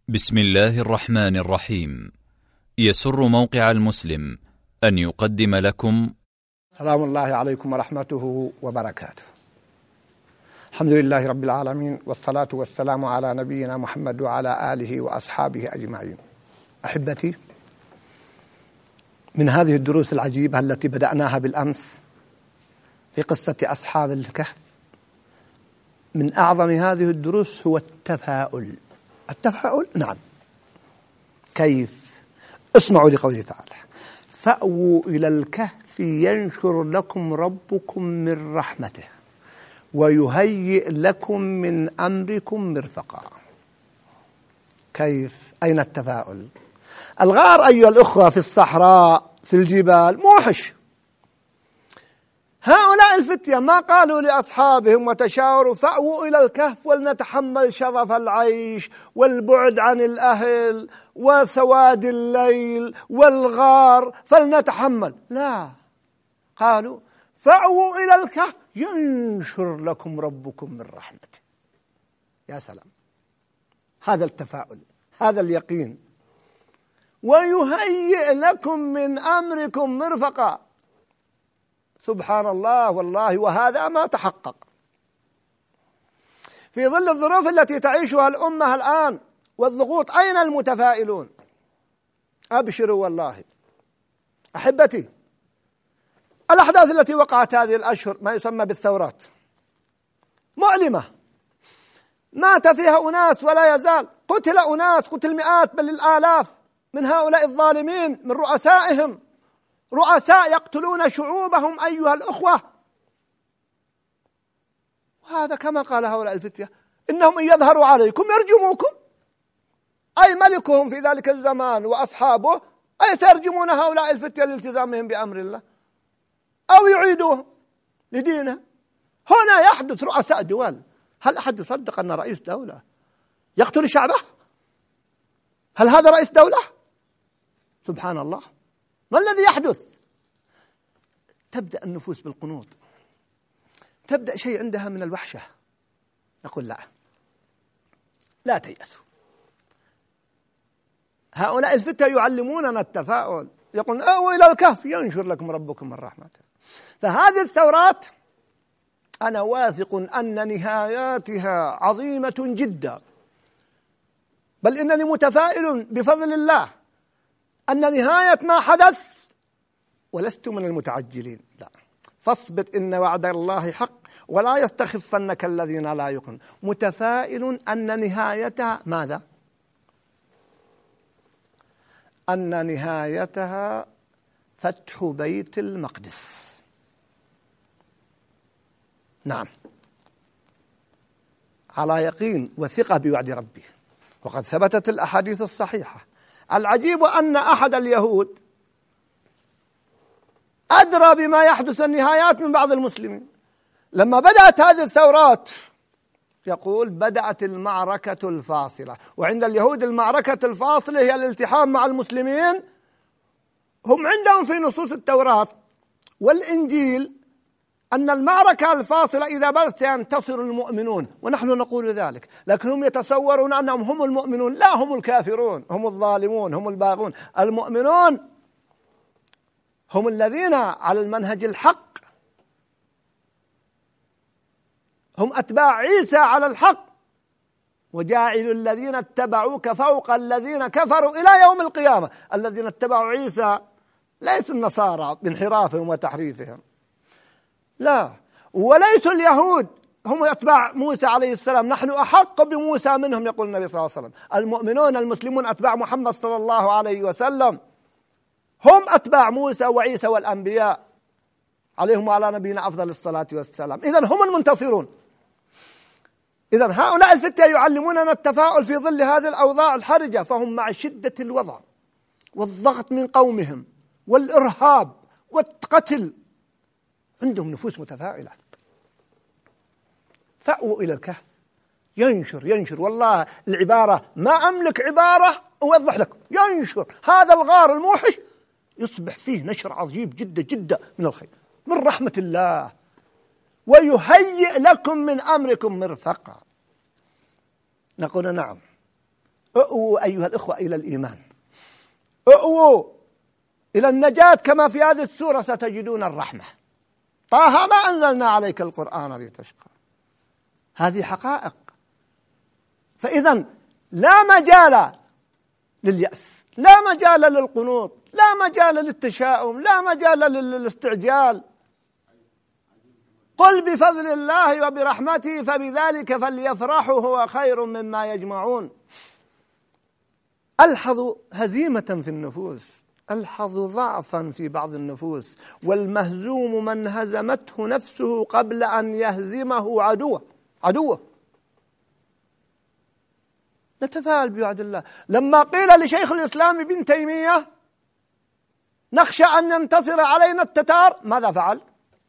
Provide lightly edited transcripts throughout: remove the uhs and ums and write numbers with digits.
بسم الله الرحمن الرحيم. يسر موقع المسلم أن يقدم لكم سلام الله عليكم ورحمته وبركاته. الحمد لله رب العالمين، والصلاة والسلام على نبينا محمد وعلى آله وأصحابه أجمعين. أحبتي، من هذه الدروس العجيبة التي بدأناها بالأمس في قصة أصحاب الكهف، من أعظم هذه الدروس هو التفاؤل. التفاؤل، نعم. كيف؟ اسمعوا لقوله تعالى: فأووا إلى الكهف ينشر لكم ربكم من رحمته ويهيئ لكم من أمركم مرفقا. كيف؟ أين التفاؤل؟ الغار أيها الأخوة في الصحراء في الجبال موحش. هؤلاء الفتية ما قالوا لأصحابهم وتشاوروا فأووا إلى الكهف ولنتحمل شظف العيش والبعد عن الأهل وسواد الليل والغار فلنتحمل، لا، قالوا فأووا إلى الكهف ينشر لكم ربكم من رحمته. يا سلام، هذا التفاؤل، هذا اليقين. ويهيئ لكم من أمركم مرفقا. سبحان الله والله، وهذا ما تحقق في ظل الظروف التي تعيشها الأمة الآن والضغوط. أين المتفائلون؟ أبشروا والله. أحبتي، الأحداث التي وقعت هذه الأشهر ما يسمى بالثورات مؤلمة، مات فيها أناس ولا يزال، قتل أناس، قتل مئات بل الآلاف من هؤلاء الظالمين، من رؤسائهم، رؤساء يقتلون شعوبهم أيها الأخوة. وهذا كما قال هؤلاء الفتية: إنهم إن يظهروا عليكم يرجموكم. أي ملكهم في ذلك الزمان وأصحابه أي سيرجمون هؤلاء الفتية لالتزامهم بأمر الله أو يعيدوهم لدينه. هنا يحدث رؤساء دول. هل أحد يصدق أن رئيس دولة يقتل شعبه؟ هل هذا رئيس دولة؟ سبحان الله، ما الذي يحدث؟ تبدأ النفوس بالقنوط، تبدأ شيء عندها من الوحشة. نقول لا تيأسوا. هؤلاء الفتى يعلموننا التفاؤل، يقولون أووا إلى الكهف ينشر لكم ربكم من رحمته. فهذه الثورات أنا واثق أن نهاياتها عظيمة جدا، بل إنني متفائل بفضل الله أن نهاية ما حدث، ولست من المتعجلين، لا، فاصبر إن وعد الله حق ولا يستخفنك الذين لا يؤمنون. متفائل أن نهايتها ماذا؟ أن نهايتها فتح بيت المقدس. نعم، على يقين وثقة بوعد ربي، وقد ثبتت الأحاديث الصحيحة. العجيب أن أحد اليهود أدرى بما يحدث النهايات من بعض المسلمين. لما بدأت هذه الثورات يقول بدأت المعركة الفاصلة، وعند اليهود المعركة الفاصلة هي الالتحام مع المسلمين. هم عندهم في نصوص التوراة والإنجيل أن المعركة الفاصلة إذا بدأت ينتصر المؤمنون، ونحن نقول ذلك، لكن هم يتصورون أنهم هم المؤمنون. لا، هم الكافرون، هم الظالمون، هم الباغون. المؤمنون هم الذين على المنهج الحق، هم أتباع عيسى على الحق، وجاعل الذين اتبعوك فوق الذين كفروا إلى يوم القيامة. الذين اتبعوا عيسى ليسوا النصارى بانحرافهم وتحريفهم، لا، وليسوا اليهود هم أتباع موسى عليه السلام. نحن أحق بموسى منهم، يقول النبي صلى الله عليه وسلم. المؤمنون المسلمون أتباع محمد صلى الله عليه وسلم هم أتباع موسى وعيسى والأنبياء عليهم وعلى نبينا أفضل الصلاة والسلام. إذن هم المنتصرون. إذن هؤلاء الفتية يعلموننا التفاؤل في ظل هذه الأوضاع الحرجة، فهم مع شدة الوضع والضغط من قومهم والإرهاب والقتل عندهم نفوس متفائلة. فأووا إلى الكهف ينشر. والله العبارة ما أملك عبارة أوضح لكم. ينشر، هذا الغار الموحش يصبح فيه نشر عجيب جدا جدا من الخير، من رحمة الله. ويهيئ لكم من أمركم مرفقا. نقول نعم، ائووا أيها الإخوة إلى الإيمان، ائووا إلى النجاة، كما في هذه السورة ستجدون الرحمة. طه ما أنزلنا عليك القرآن لتشقى، هذه حقائق. فإذا لا مجال لليأس، لا مجال للقنوط، لا مجال للتشاؤم، لا مجال للاستعجال. قل بفضل الله وبرحمته فبذلك فليفرحوا هو خير مما يجمعون. ألحظ هزيمة في النفوس، ألحظ ضعفا في بعض النفوس، والمهزوم من هزمته نفسه قبل أن يهزمه عدوه. نتفاءل بوعد الله. لما قيل لشيخ الإسلام ابن تيمية نخشى أن ينتصر علينا التتار، ماذا فعل؟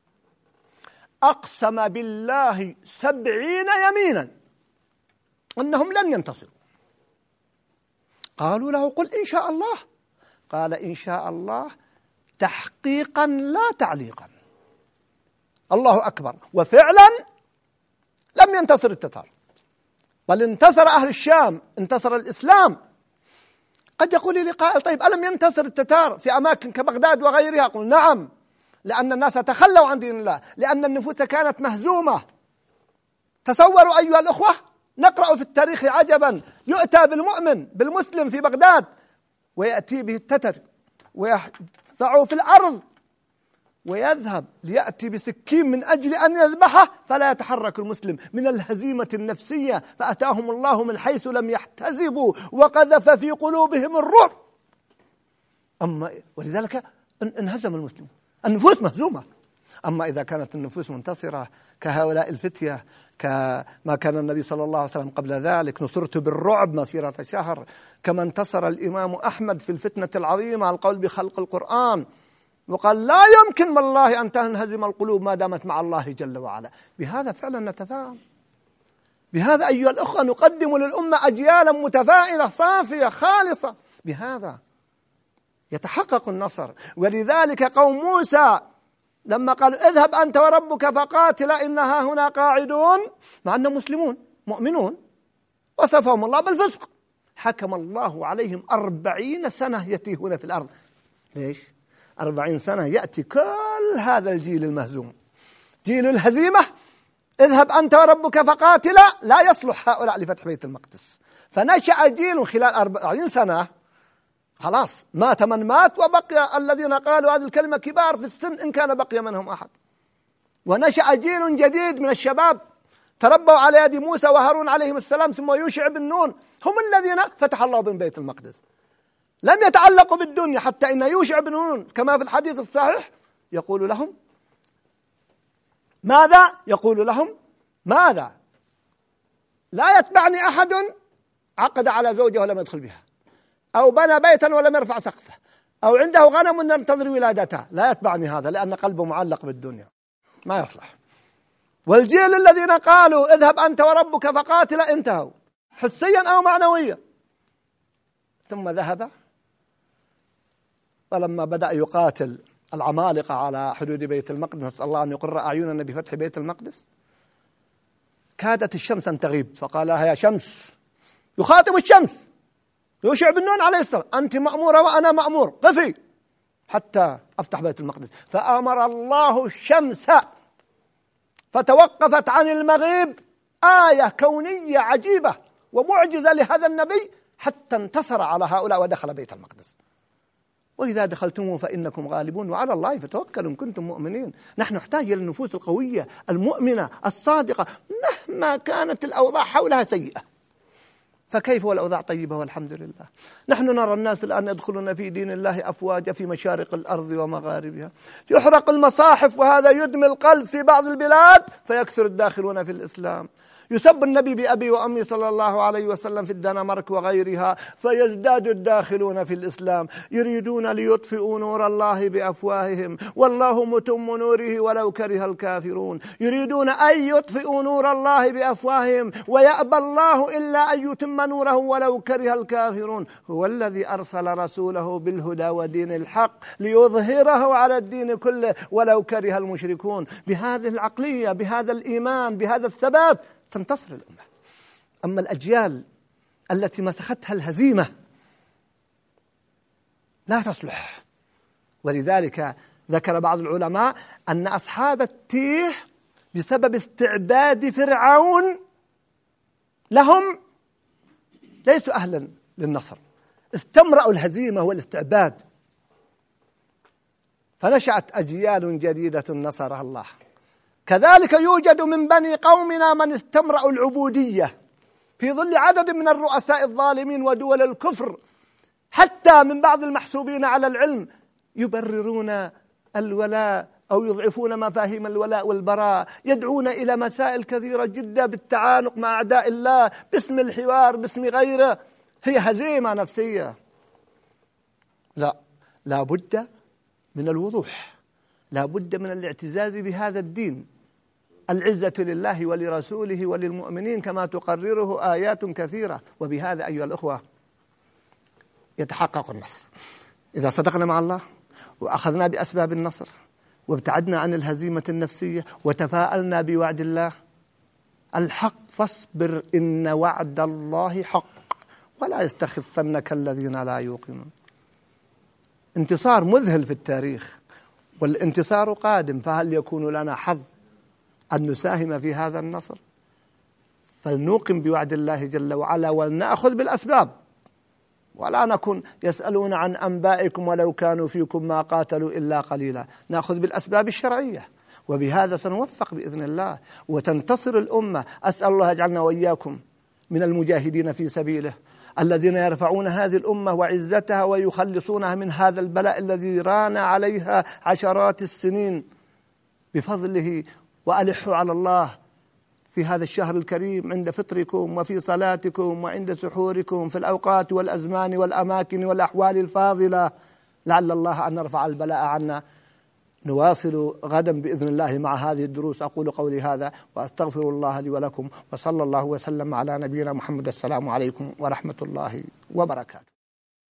أقسم بالله 70 يمينا أنهم لن ينتصروا. قالوا له قل إن شاء الله، قال إن شاء الله تحقيقا لا تعليقا. الله أكبر. وفعلا لم ينتصر التتار، بل انتصر أهل الشام، انتصر الإسلام. قد يقول لي قائل طيب ألم ينتصر التتار في أماكن كبغداد وغيرها؟ أقول نعم، لأن الناس تخلوا عن دين الله، لأن النفوس كانت مهزومة. تصوروا أيها الأخوة، نقرأ في التاريخ عجبا، يؤتى بالمؤمن بالمسلم في بغداد ويأتي به التتر ويحثعه في الأرض، ويذهب ليأتي بسكين من أجل أن يذبحه، فلا يتحرك المسلم من الهزيمة النفسية، فأتاهم الله من حيث لم يحتسبوا وقذف في قلوبهم الرعب. ولذلك انهزم المسلم، النفوس مهزومة. أما إذا كانت النفوس منتصرة كهؤلاء الفتية، كما كان النبي صلى الله عليه وسلم قبل ذلك، نصرت بالرعب مسيرة شهر، كما انتصر الإمام أحمد في الفتنة العظيمة على القول بخلق القرآن، وقال لا يمكن والله أن تنهزم القلوب ما دامت مع الله جل وعلا. بهذا فعلا نتفاءل، بهذا أيها الأخوة نقدم للأمة أجيالا متفائلة صافية خالصة، بهذا يتحقق النصر. ولذلك قوم موسى لما قالوا اذهب أنت وربك فقاتلا إنها هنا قاعدون، مع أنهم مسلمون مؤمنون، وصفهم الله بالفسق، حكم الله عليهم 40 سنة يتيهون في الأرض. ليش؟ 40 سنة يأتي كل هذا الجيل المهزوم، جيل الهزيمة، اذهب أنت وربك فقاتلا، لا يصلح هؤلاء لفتح بيت المقدس. فنشأ جيل خلال 40 سنة، خلاص مات من مات، وبقي الذين قالوا هذه الكلمة كبار في السن إن كان بقي منهم أحد. ونشأ جيل جديد من الشباب تربوا على يد موسى وهارون عليهم السلام ثم يوشع بن نون، هم الذين فتح الله بهم بيت المقدس. لم يتعلقوا بالدنيا، حتى إن يوشع بن نون كما في الحديث الصحيح يقول لهم ماذا؟ يقول لهم ماذا؟ لا يتبعني أحد عقد على زوجه ولم يدخل بها، أو بنى بيتا ولم يرفع سقفه، أو عنده غنم ينتظر ولادته، لا يتبعني هذا، لأن قلبه معلق بالدنيا، ما يصلح. والجيل الذين قالوا اذهب أنت وربك فقاتلا انتهوا حسيا أو معنويا، ثم ذهب، ولما بدأ يقاتل العمالقة على حدود بيت المقدس، نسأل الله أن يقر أعيننا بفتح بيت المقدس، كادت الشمس أن تغيب، فقال لها يا شمس، يخاطب الشمس يوشع بن نون عليه السلام، أنت مأمورة وأنا مأمور، قفي حتى أفتح بيت المقدس. فأمر الله الشمس فتوقفت عن المغيب، آية كونية عجيبة ومعجزة لهذا النبي، حتى انتصر على هؤلاء ودخل بيت المقدس. وإذا دخلتموه فإنكم غالبون وعلى الله فتوكلوا إن كنتم مؤمنين. نحن نحتاج إلى النفوس القوية المؤمنة الصادقة مهما كانت الأوضاع حولها سيئة. فكيف والأوضاع طيبة والحمد لله؟ نحن نرى الناس الآن يدخلون في دين الله أفواجا في مشارق الأرض ومغاربها، يحرق المصاحف وهذا يدمي القلب في بعض البلاد، فيكثر الداخلون في الإسلام. يسب النبي بأبي وأمي صلى الله عليه وسلم في الدنمارك وغيرها، فيزداد الداخلون في الإسلام. يريدون ليطفئوا نور الله بأفواههم والله متم نوره ولو كره الكافرون. يريدون أن يطفئوا نور الله بأفواههم ويأبى الله إلا أن يتم نوره ولو كره الكافرون. هو الذي أرسل رسوله بالهدى ودين الحق ليظهره على الدين كله ولو كره المشركون. بهذه العقلية، بهذا الإيمان، بهذا الثبات تنتصر الأمة. أما الأجيال التي مسختها الهزيمة لا تصلح. ولذلك ذكر بعض العلماء أن أصحاب التيه بسبب استعباد فرعون لهم ليسوا أهلا للنصر، استمرأوا الهزيمة والاستعباد، فنشأت أجيال جديدة نصرها الله. كذلك يوجد من بني قومنا من استمرأوا العبودية في ظل عدد من الرؤساء الظالمين ودول الكفر، حتى من بعض المحسوبين على العلم يبررون الولاء أو يضعفون مفاهيم الولاء والبراء، يدعون إلى مسائل كثيرة جدا بالتعانق مع أعداء الله باسم الحوار باسم غيره. هي هزيمة نفسية. لا بد من الوضوح، لا بد من الاعتزاز بهذا الدين. العزة لله ولرسوله وللمؤمنين كما تقرره آيات كثيرة. وبهذا أيها الأخوة يتحقق النصر إذا صدقنا مع الله وأخذنا بأسباب النصر وابتعدنا عن الهزيمة النفسية وتفاءلنا بوعد الله الحق. فاصبر إن وعد الله حق ولا يستخفنك الذين لا يوقنون. انتصار مذهل في التاريخ والانتصار قادم، فهل يكون لنا حظ أن نساهم في هذا النصر؟ فلنوقن بوعد الله جل وعلا ولنأخذ بالأسباب، ولا نكن يسألون عن أنبائكم ولو كانوا فيكم ما قاتلوا إلا قليلا. نأخذ بالأسباب الشرعية، وبهذا سنوفق بإذن الله وتنتصر الأمة. أسأل الله يجعلنا وإياكم من المجاهدين في سبيله الذين يرفعون هذه الأمة وعزتها ويخلصونها من هذا البلاء الذي ران عليها عشرات السنين بفضله. وألحوا على الله في هذا الشهر الكريم عند فطركم وفي صلاتكم وعند سحوركم في الأوقات والأزمان والأماكن والأحوال الفاضلة، لعل الله أن نرفع البلاء عنا. نواصل غدا بإذن الله مع هذه الدروس. أقول قولي هذا وأستغفر الله لي ولكم، وصلى الله وسلم على نبينا محمد. السلام عليكم ورحمة الله وبركاته.